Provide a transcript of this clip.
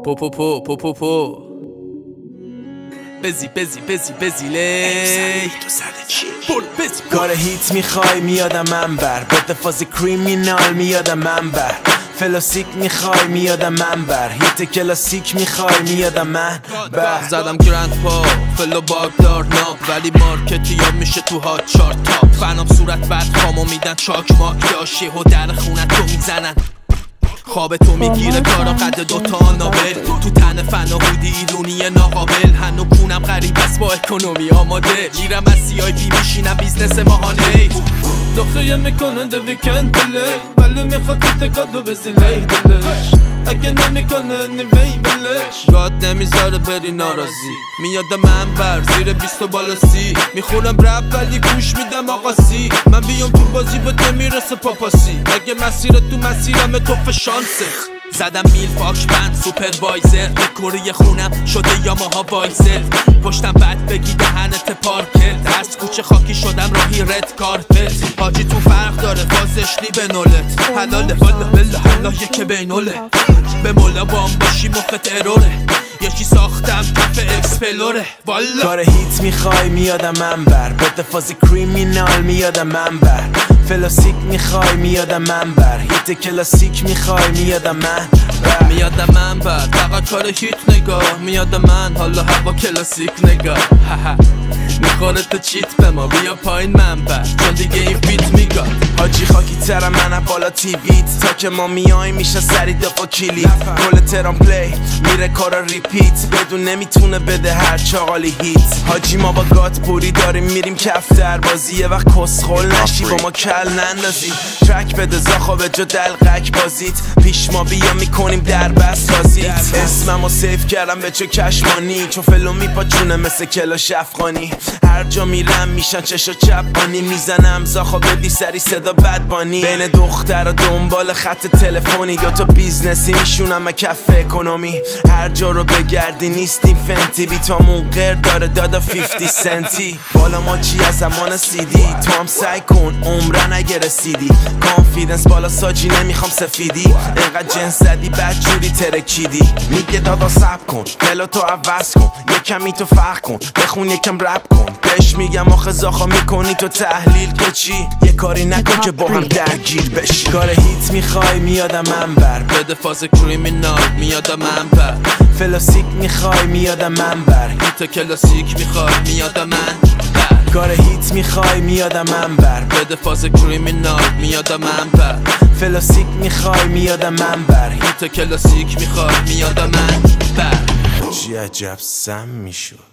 پو بزی لی کار هیت میخوای میادم منبر، بده فاز کریمینال میادم منبر، فلاسیک میخوای میادم منبر، هیت کلاسیک میخوای میادم منبر. زدم گرند پا فلو باگدار ناب، ولی مارکتی یا میشه تو هات چارت تاپ. فنام صورت بعد خامو میدن چاک ماک داشی و در خونت تو میزنن. خواب تو میگیره کارا قد دوتا نابل، تو تن فن و هودی ایرونی ناقابل. هنو کونم غریب است با اکونومی آماده، میرم از CIP میشینم بیزنس ماهانه. دخیه میکنه ده ویکند دله، ولی میخواد تکادو بزی لی دلش. اگه نمیکنه نیوی بلش، گاد نمیذاره بری ناراضی. میاد منبر زیر 20 بالا 30، میخونم رپ ولی گوش میدم آقاسی. من بیام تو بازی به تو میرسه پاپاسی، اگه مسیر تو مسیرم توف شانسه. زدم میل پاک بند سوپروایزر، دکوری خونم شده یاماها وایزر. پشتم بد بگی دهنت پارکت، از کوچه خاکی شدم راهی رد کارپت. حاجی تو فرق داره فازش لی به نولت، حلاله والا بلا حالا یکه بینوله. به مولا بام باشی مخت اروره، یکی ساختم کف اکسپلوره والا. کار هیت میخوای میادم منبر، بده فاز کریمینال میادم منبر، فلاسیک میخوای میادم منبر، هیت کلاسیک میخوای میادم منبر. میادم منبر فقط کار هیت نگاه، میادم من حالا هوا کلاسیک نگاه. میخوره تو چیت به ما بیا پایین منبر، چون دیگه این فیت میگاد. حاجی خاکی ترم من بالا تیویت، تا که ما میای میشه سری دفا کلیت. کل ترام پلی میره کارا ریپیت، بدون نمیتونه بده هر چاقالی هیت. حاجی ما با گات پوری داریم میریم کف در بازی، یه وقت کسخل نشی با ما کل نندازی. ترک بده زاخا به جا دلقک بازیت، پیش ما بیا میکنیم در بس سازیت. اسممو سیف کردم به چه کشمانی، چون فلو میپاچونه مثل کلاش افغانی. هر جا میرم میشن چشا چپانی، میزنم زاخا بدی سری صدا بدبانی. بین دختر و دنبال خط تلفنی، دوتا بیزنسی میشونم کف اکونومی. هر جا رو بگردی نیستیم فنتی، بیتامون غیر داره دادا 50 سنتی. بالا ما چی از زمان CD، تو هم سعی کن عمره نگه رسیدی. کانفیدنس بالا ساجی نمیخوام سفیدی، اینقدر جنس زدی بد جوری ترکیدی. میگه دادا سب کن فلو تو عوض کن، یکمی تو فرق کن بخون یکم رپ کن. بهش میگم آخه زاخا میکنی تو تحلیل که چی، یه کاری نکن که با هم درگیر بشی. کار هیت میخوای میادم منبر، بده فاز کریمینال میادم منبر، فلاسیک میخوای میادم منبر، هیت کلاسیک میخوای میادم منبر. کار هیت میخوای میادم منبر، بده فاز کریمینال میادم منبر، فلاسیک میخوای میادم منبر، هیت کلاسیک میخوای میادم منبر. چی عجب سم میشد.